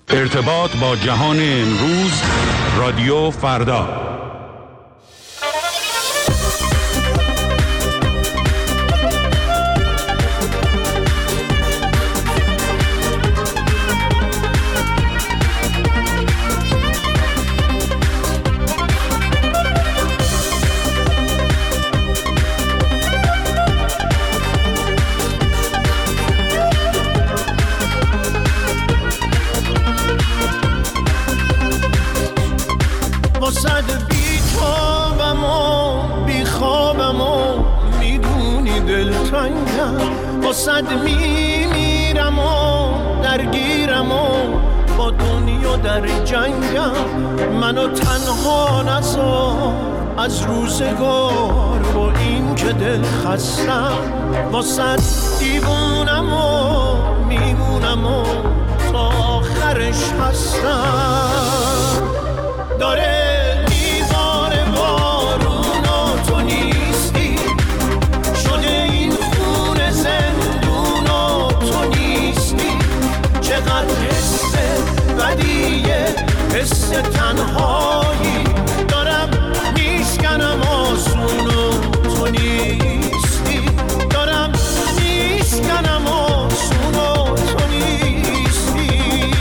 ارتباط با جهان امروز، رادیو فردا. صد میمیرم و درگیرم و با دنیا در جنگم، منو تنها نذار از روزگار و این که دل خستم، واسد دیوونم و میمونم و تا آخرش هستم. داره میباره بارون و تو نیستی، شده این خونه زندون و تو نیستی، چقدر حس بدیه، حس تنهایی دارم میشکنم آسون و تو نیستی، دارم میشکنم آسون و تو نیستی.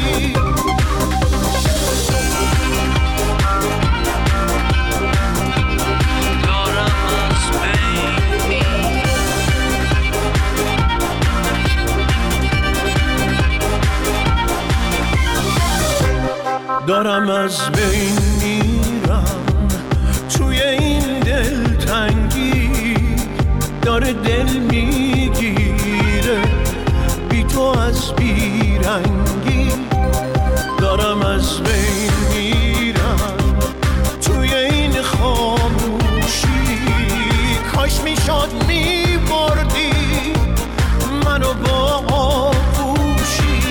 دارم از بین میرم توی این دلتنگی، داره دل میگیره بی تو از بیرنگی، دارم از بین میرم توی این خاموشی، کاش میشد میبردی منو با آغوشی،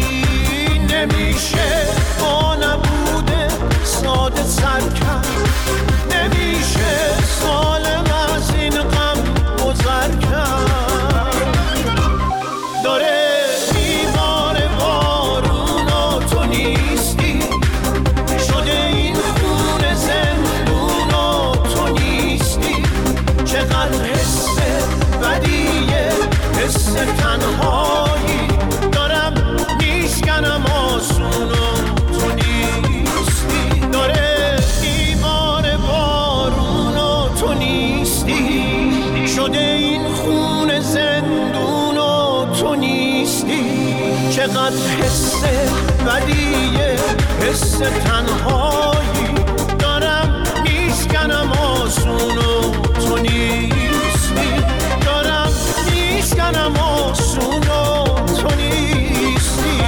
نمیشه با نبوده ساده سر کرد، نمیشه سالم از این غم گذر کرد. داره میباره بارون و تو نیستی، شده این خونه زندون و تو نیستی، چقدر حس بدیه، حس تنهایی دارم میشکنم آسون و تو نیستی، داره میباره بارون و تو نیستی، شده این خونه زندون و تو نیستی، چقدر حس بدیه، حس تنهایی دارم میشکنم آسون و تو نیستی، دارم میشکنم آسون و تو نیستی.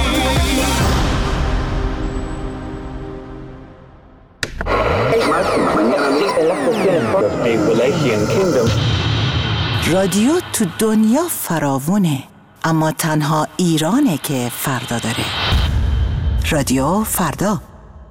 رادیو تو دنیا فراوونه، اما تنها ایرانه که فردا داره. رادیو فردا.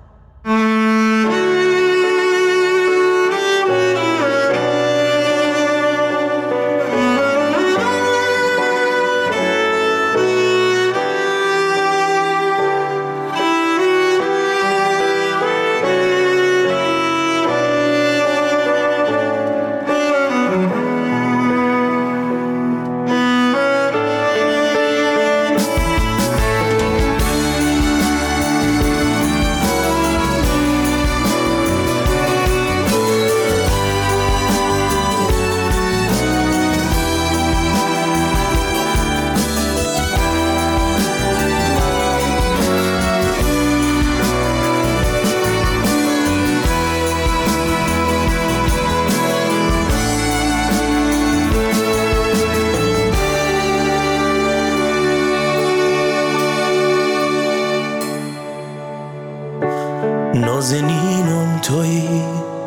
نازنینم تویی،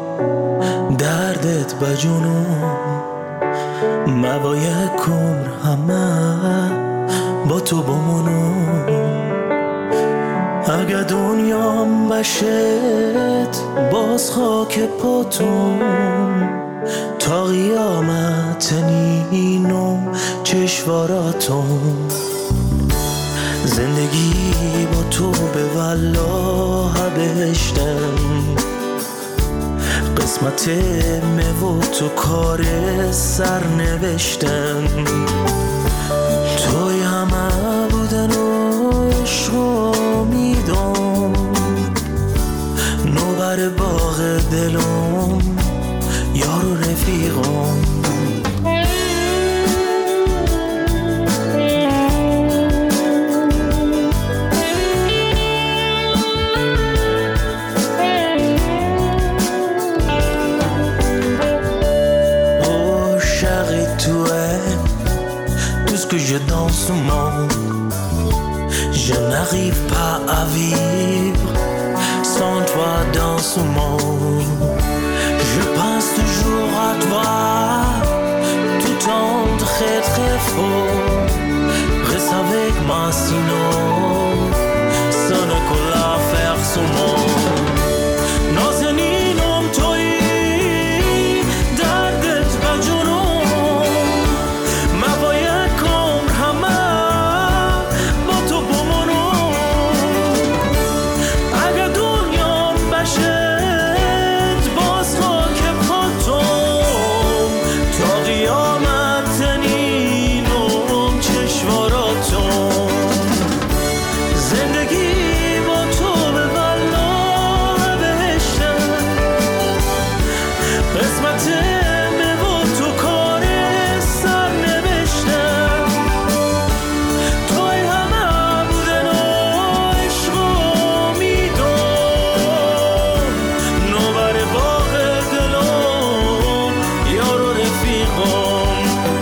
دردت بجونم، موای کمر همه با تو بمونم، اگه دنیام بشت باز خاک پاتون، تا قیامت نینم چشواراتون، زندگی با تو به والله بهشتم، قسمت و تو کار سر نوشتم. توی همه بودن و عشق و امیدم، نوبر باغ دلم یار و رفیقم. Que je danse au monde, je n'arrive pas à vivre sans toi dans ce monde. Je pense toujours à toi, tout en très très fort. Reste avec moi sinon, ça ne colle à faire ce monde. نازنینم تویی دردت بجنم، من باید کمر همه با تو بمانم. اگر دنیام بشت باز خاک پاتم، تا قیامت تنینم چشماراتم. زندگی با تو به والله بهشتم، قسمت و تو کار سر نوشتم. توی همه بودن و عشق و امیدم، نوبر باغ دلم یار و رفیقم.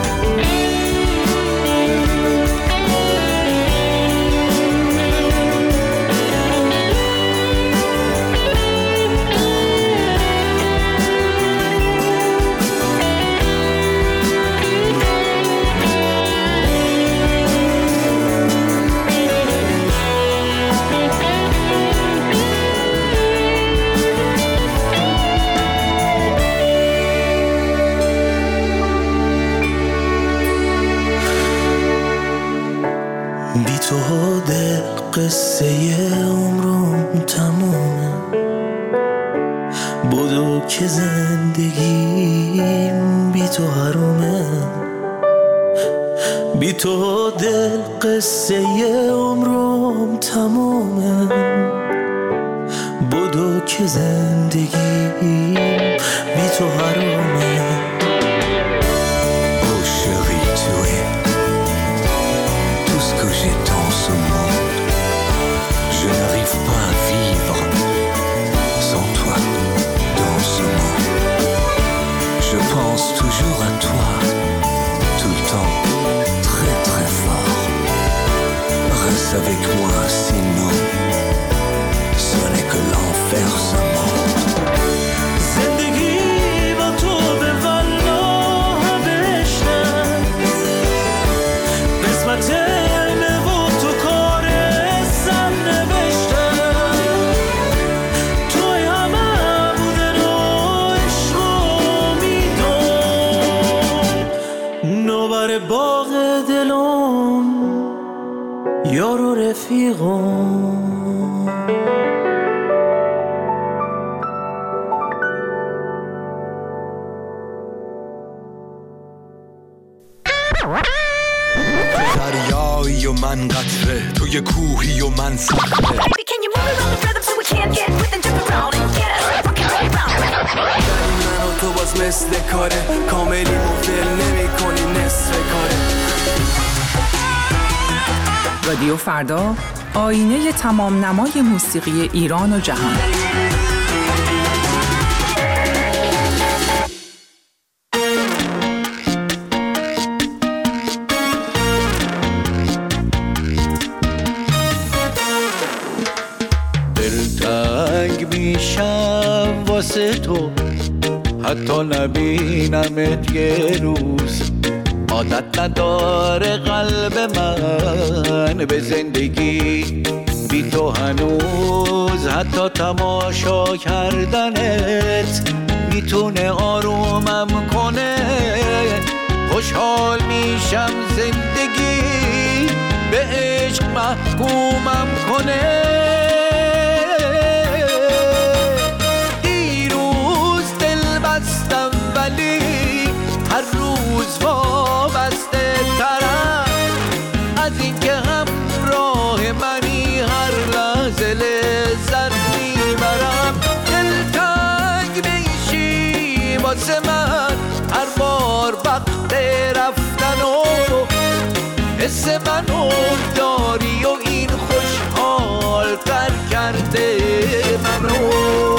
بی تو دل قصه عمرم تمومه، بدو که زندگیم بی تو حرومه. بی تو دل قصه عمرم تمومه، بدو که زندگیم بی تو حرومه. Oh chérie, tu es tout ce que j'ai dans ce monde. Je n'arrive pas à vivre sans toi dans ce monde. Je pense toujours à toi, tout le temps, très très fort. Reste avec moi, sinon ce n'est que l'enfer ce monde. زندگی با تو به والله بهشتم، قسمت و تو کار سر نوشتم. توی همه بودن و عشق و امیدم، نوبر باغ دلم یار و رفیقم. دریایی و من قطره، توی کوهی و من صخره. Baby, can you move around the rhythm so we can't get with and jump around and get us rockin' right round? داری من و تو باز مثل کاره، کاملی مفل نمی کنی نصف کاره. رادیو فردا، آینه تمام نمای موسیقی ایران و جهان. دلتنگ میشم واسه تو، حتی نبینمت یه روز. عادت نداره قلب من به زندگی بی تو هنوز، حتی تماشا کردنت میتونه آرومم کنه. خوشحال میشم زندگی به عشق محکومم کنه. دیروز دل بستم ولی هر روز وابسته ترم از این که همراه منی هر لحظه لذت میبرم. دلتنگ میشی واسه من هر بار وقت رفتن و حس منو داری و این خوشحال تر کرده منو.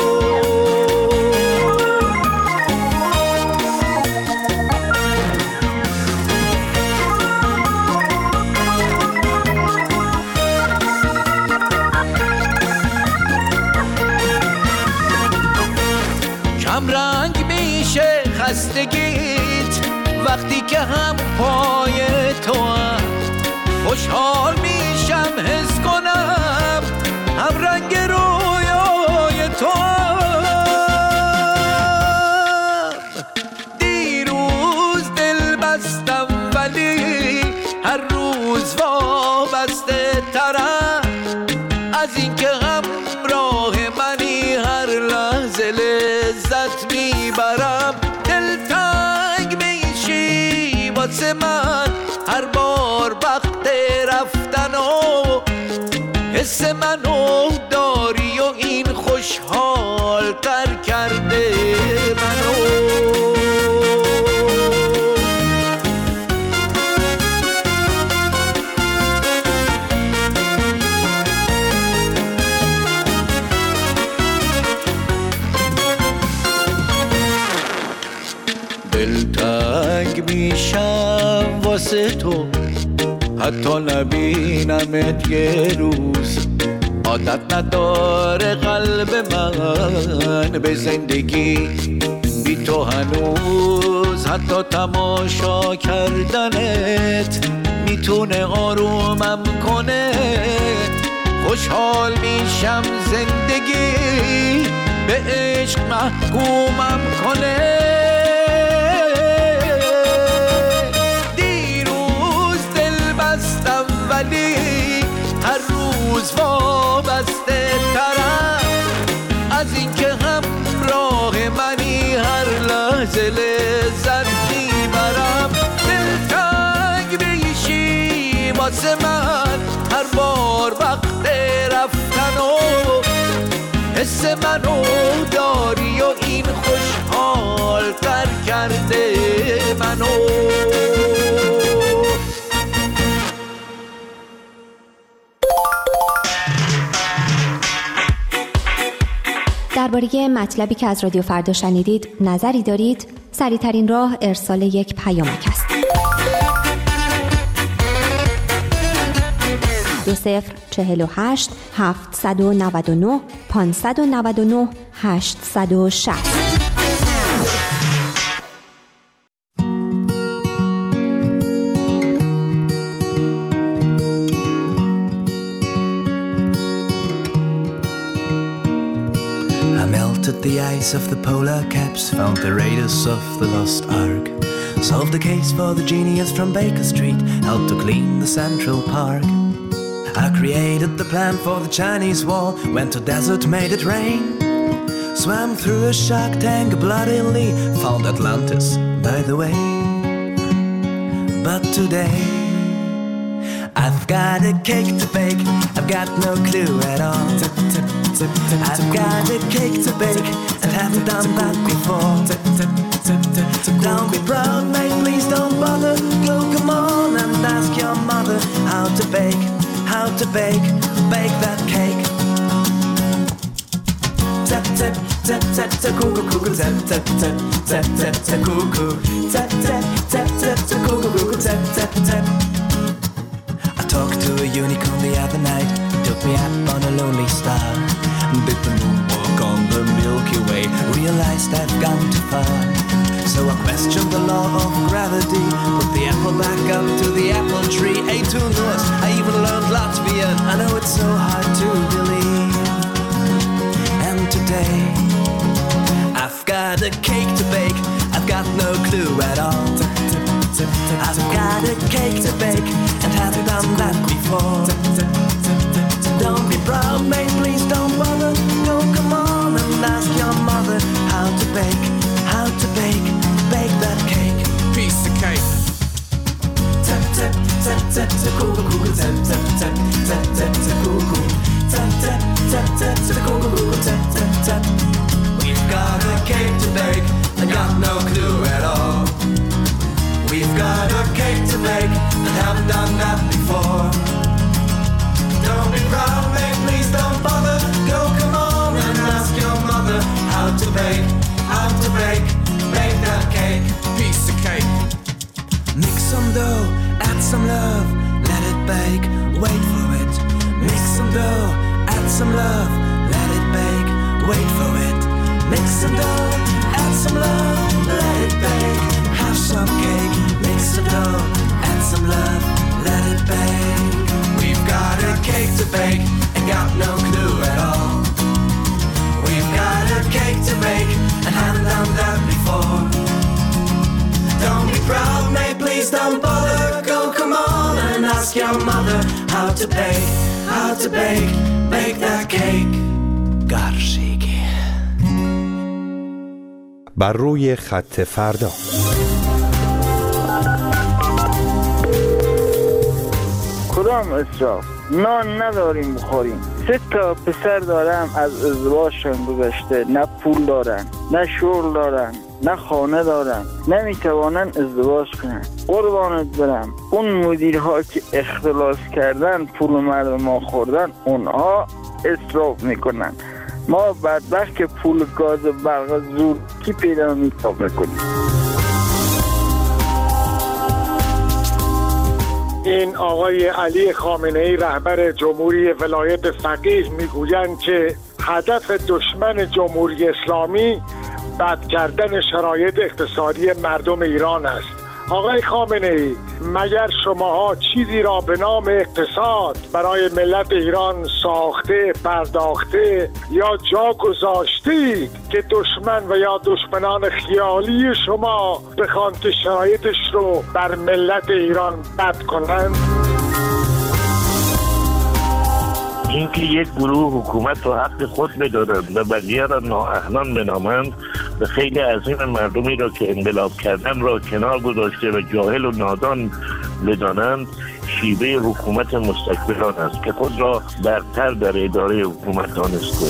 رنگ میشه خستگیت وقتی که هم پای تو هم. خوشحال میشم حس کنم هم رنگ رویای تو هم. دیروز دل بستم ولی هر روز وابسته ترم از این که همراه منی هر لحظه لذت میبرم. دلتنگ میشی واسه من هر بار وقت رفتن و حس منو داری و این خوشحال تر کرده منو. دلتنگ میشم واسه تو حتی نبینمت یه روز. عادت نداره قلب من به زندگی بی تو هنوز. حتی تماشا کردنت میتونه آرومم کنه. خوشحال میشم زندگی به عشق محکومم کنه. ولی هر روز وابسته ترم از این که همراه منی هر لحظه لذت میبرم. دلتنگ میشی واسه من هر بار وقت رفتن و حس منو داری و این خوشحال تر کرده منو. درباره مطلبی که از رادیو فردا شنیدید نظری دارید؟ سریع‌ترین راه ارسال یک پیامک است. 2048 799 599 860. The ice of the polar caps, found the raiders of the lost ark, solved the case for the genius from Baker Street, helped to clean the Central Park. I created the plan for the Chinese wall, went to desert, made it rain, swam through a shark tank bloodily, found Atlantis by the way. But today I've got a cake to bake, I've got no clue at all. I've got a cake to bake and haven't done that before. Don't be proud, mate, please don't bother. Go, come on and ask your mother how to bake that cake. Tap, tap, tap, tap, tap, cuckoo, cuckoo, tap, tap, tap, tap, tap, tap, cuckoo. Tap, tap, tap, tap, tap, cuckoo, cuckoo, tap, tap, tap. I talked to a unicorn the other night. He took me up on a lonely star. Did the moonwalk on the Milky Way. Realized I've gone too far. So I questioned the law of gravity. Put the apple back up to the apple tree. Ate 2 Norse, I even learned Latvian. I know it's so hard to believe. And today I've got a cake to bake. I've got no clue at all. I've got a cake to bake and haven't done that before. dough, add some love, let it bake, wait for it. Mix some dough, add some love, let it bake. Have some cake, mix some dough, add some love, let it bake. We've got a cake to bake and got no clue at all. We've got a cake to make and haven't done that before. Don't be proud, mate, please don't bother. Go, come on and ask your mother how to bake that cake. Garshigi. بر روی خط فردا. کدام اسراف؟ نان نداریم بخوریم. 3 تا پسر دارم از ازدواجشون گذشته، نه پول دارن، نه شغل دارن، نه خانه دارن، نمیتوانن ازدواج کنن. قربانت برم، اون مدیرها که اختلاس کردن پول مردم ما خوردن، اونها اسراف میکنن. ما بدبخت که پول گاز و برق زور کی پیدا میکنیم. این آقای علی خامنه‌ای رهبر جمهوری ولایت فقیه میگویند که هدف دشمن جمهوری اسلامی بد کردن شرایط اقتصادی مردم ایران است. آقای خامنه‌ای، مگر شماها چیزی را به نام اقتصاد برای ملت ایران ساخته، پرداخته یا جا گذاشتید که دشمن و یا دشمنان خیالی شما بخوان که شرایطش رو بر ملت ایران بد کنند؟ اینکه یک گروه حکومت رو حق خود بدارند و بقیه را نااهلان بنامند و خیلی عظیم مردمی را که انقلاب کردن را کنار گذاشته و جاهل و نادان بدانند، شیوه حکومت مستکبران است که خود را برتر در اداره حکومت دانسته.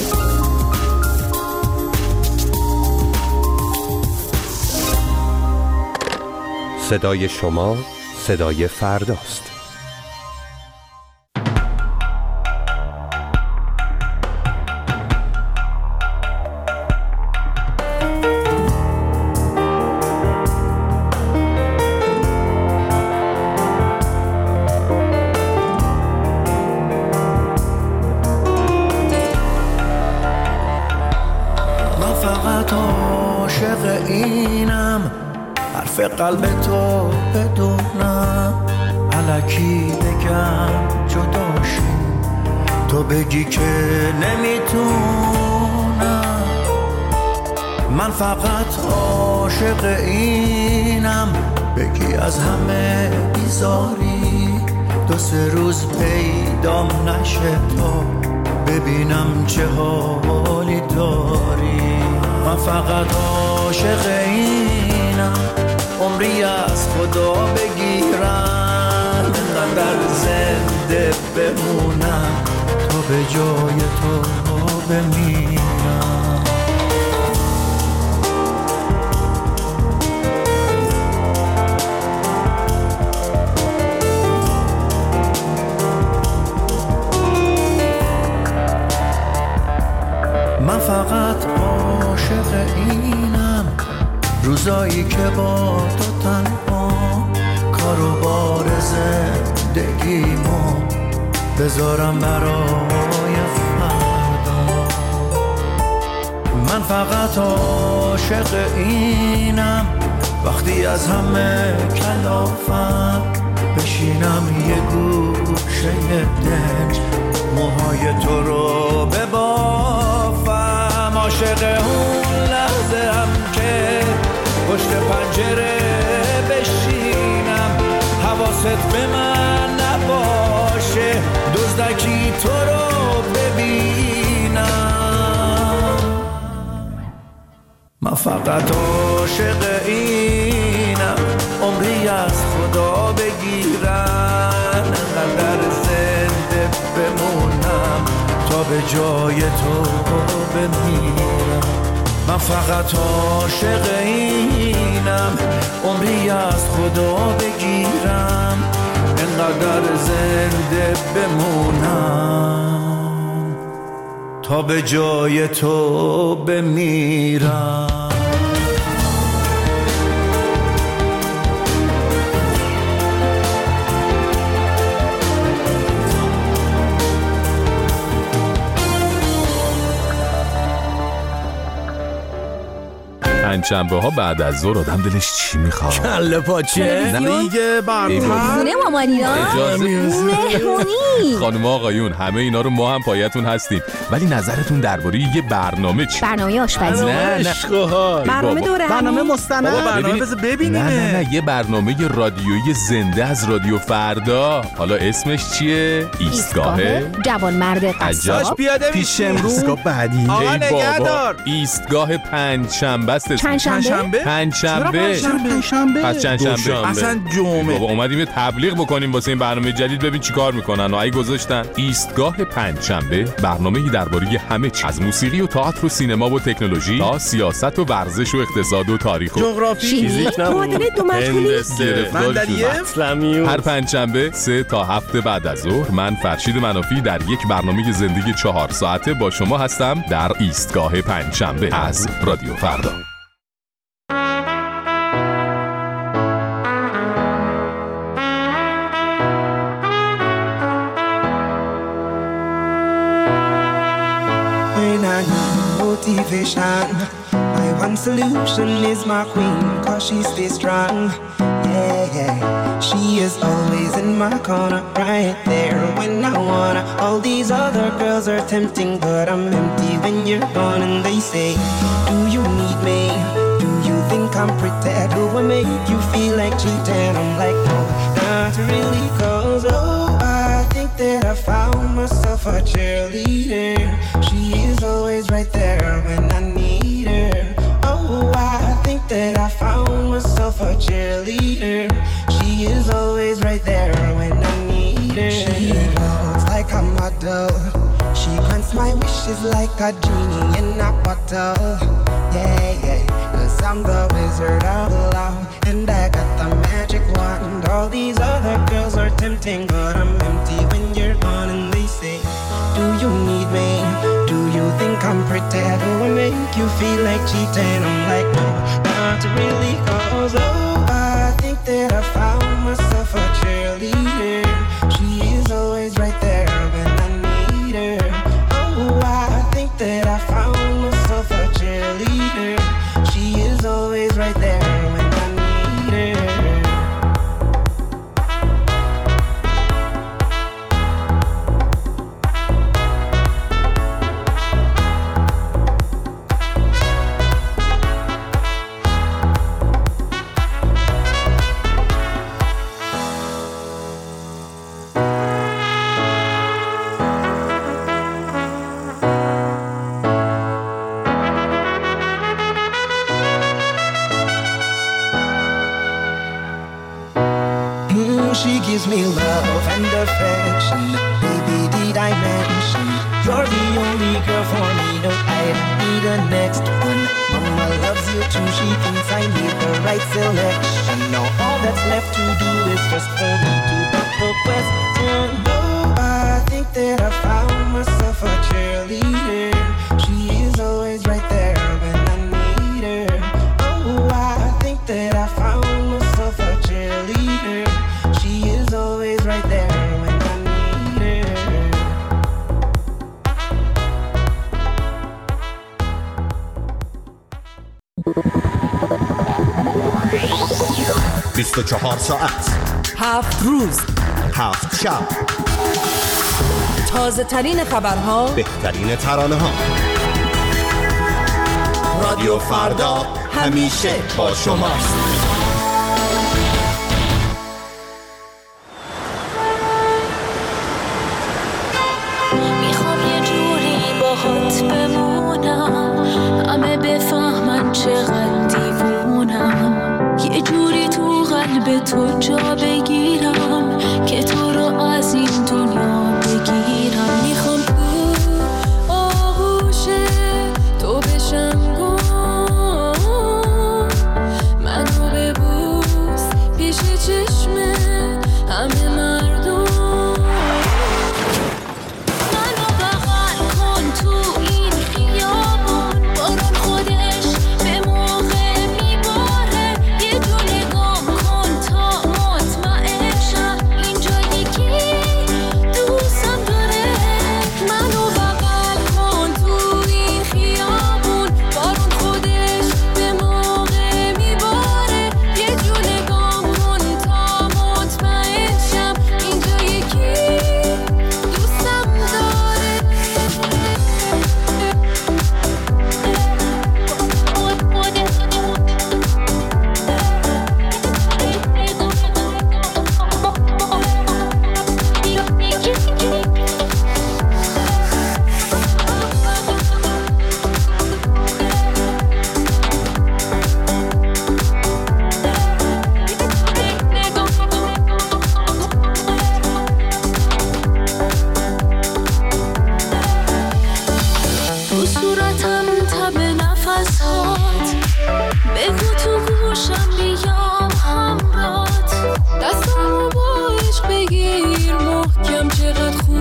صدای شما صدای فرداست. قلب تو بدونم الکی بگم جداشی، تو بگی که نمیتونم. من فقط عاشق اینم بگی از همه بیزاری، 2-3 روز پیدام نشه تا ببینم چه حالی داری. من فقط عاشق اینم عمری از خدا بگیرم، انقدر زنده بمونم تا به جای تو بمیرم. من فقط عاشق اینم روزایی که با تو تنها کار و بار زندگیمو بذارم برای فردا. من فقط عاشق اینم وقتی از همه کلافم بشینم یه گوشه دنج موهای تو رو ببافم. عاشق اون لحظه هم که پشت پنجره بشینم حواست به من نباشه، دزدکی تو رو ببینم. من فقط عاشق اینم عمری از خدا بگیرم، انقدر زنده بمونم تا به جای تو بمیرم. من فقط عاشق اینم عمری از خدا بگیرم، انقدر زنده بمونم تا به جای تو بمیرم. پنجشنبه ها بعد از ظهر آدم دلش چی میخواد؟ کله پاچه دیگه برنامه خونه مامانیان مهمونی. خانم آقایون همه اینا رو ما هم پایتون هستیم، ولی نظرتون درباره یه برنامه چی؟ برنامه آشپزی. نه برنامه دوره برنامه مستند. برنامه ببینیم. نه یه برنامه رادیویی زنده از رادیو فردا. حالا اسمش چیه؟ ایستگاه جوانمرد قصاب. پیاده پیش امروز ایستگاه بعدی. آقا نگهدار. ایستگاه پنجشنبه است. پنجشنبه؟ پنجشنبه. پس چندشنبه. اصلا جمعه. بابا اومدیم یه تبلیغ بکنیم واسه این برنامه جدید، ببین چیکار میکنن. اگه گذاشتن ایستگاه پنجشنبه، برنامه‌ای درباره همه چیز، از موسیقی و تئاتر و سینما و تکنولوژی تا سیاست و ورزش و اقتصاد و تاریخ و جغرافی، فیزیک، معادله دو مجهولی، اسلامی. هر پنجشنبه 3 تا 7 بعد از ظهر من فرشید منافی در یک برنامه زندگی 4 ساعته با شما هستم در ایستگاه پنجشنبه از رادیو فردا. Motivation. My one solution is my queen, cause she stays strong. Yeah. She is always in my corner, right there when I wanna. All these other girls are tempting, but I'm empty when you're gone. And they say, do you need me? Do you think I'm pretty? Do I make you feel like cheating? I'm like, no, not really, cause I think that I found myself a cheerleader. She is always right there when I need her. Oh, I think that I found myself a cheerleader. She is always right there when I need her. She looks like a model. She grants my wishes like a genie in a bottle. Yeah. Cause I'm the wizard of love, and I got the magic wand. All these other girls are tempting, but I'm empty when you're gone. And they say, do you need me? Do you think I'm pretty? Do I make you feel like cheating? I'm like, no, not really, cause I think that I found myself a cheerleader. She is always right there when I need her. Oh, I think that I found myself a cheerleader. She is always right there when I need her. 'She gives me love and affection. Baby, did I mention you're the only girl for me? No, I need the next one. Mama loves you too. She thinks I made the right selection. Now all that's left to do is just for me to put the question. Oh, I think that I found myself a cheerleader. She is always right there when I need her. Oh, I think that I found myself a cheerleader. She is always right there when I need her. 24 ساعت 7 روز 7 شب، تازه ترین خبرها، بهترین ترانه ها. رادیو فردا همیشه با شماست. میخوام یه جوری باهات بمونم، همه بفهمن چقدر دیوونم، یه جوری تو قلب تو جا بگیرم که تو رو از این دنیا بگیرم. میخوام تو آغوش تو بشم گم، منو ببوس پیش چشم همه مردم، منو بغل کن تو این خیابون، بارون خودش به موقع میباره، یه جوری گم کن تا مطمئن نفسات بگو تو گوشم بیام همرات دستامو با عشق بگیر محکم چقدر خوب